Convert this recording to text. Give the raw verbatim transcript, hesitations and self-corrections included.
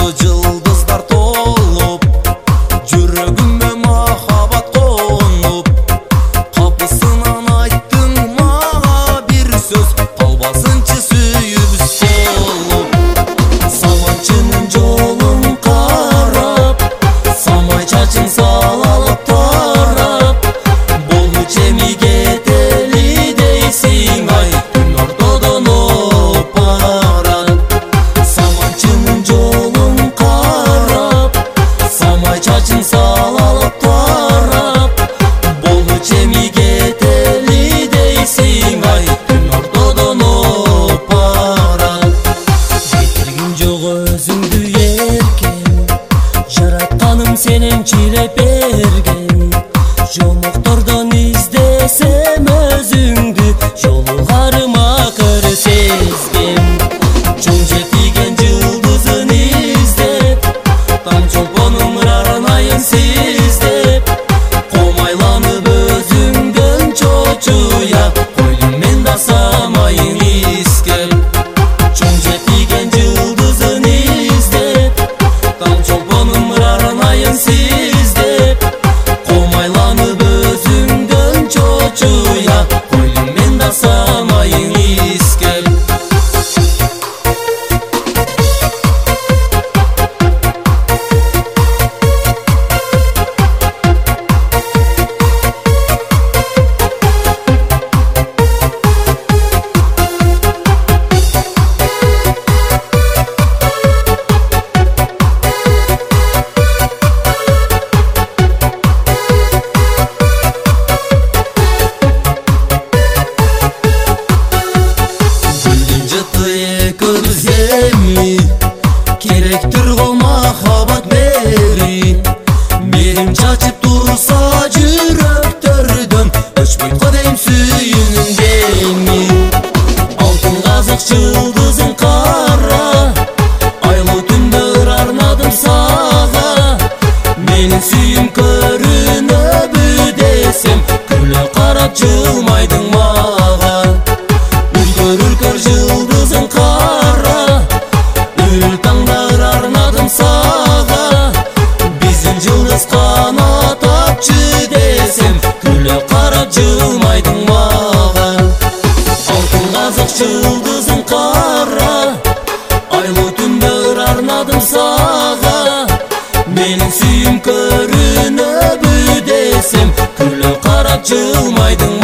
осы жылдыздар толып, жүрегіме махаббат қонып. Қапысынан айттың маға бір сөз, қалбасыншы сүйіп солып. Самайшының жолын қарап, самай чачың салалып тарап. Болу чеми кетели дейсің ай, күн ортодон опарат. Самайшының жолын қарап, самай чачың салалып тарап. Болу чеми кетели дейсің ай, күн ортодон опарат. Жетіргін жоқ өзіңді еркен, жаратқаным сенен чилеп берген. Жомоқтордон издесем өзіңді, жолуғарыма кір сезгем. Жол жетиген жылдызын издеп, таң чолпонум арнайын сиздеп. Комайланып өзүңдөн чочуя, койдум мен да самайың искеп. Жол жетиген жылдызын издеп, таң чолпонум арнайын сиздеп. Комайланып өзүңдөн чочуя, койдум мен да самайың искеп. Керектір ғой махаббат бери, мерим чачып турса жүрөктөрдөн, өчпөйт го дейм сүйүүнүң деми. Алтын казык жылдызың кара, айлуу түндөр арнадым сага. Менин сүйүүм көрүнөбү десем, күлө карап жылмайдың мага. Үркөр үркөр жылдызың кара, ül таңдар арнадым сага. Биздин жылдыз канат апчы десем, күлө карап жылмайдың мага. Алтын казык жылдызың кара, айлуу түндөр арнадым сага. Менин сүйүүм көрүнөбү десем, күлө карап жылмайдың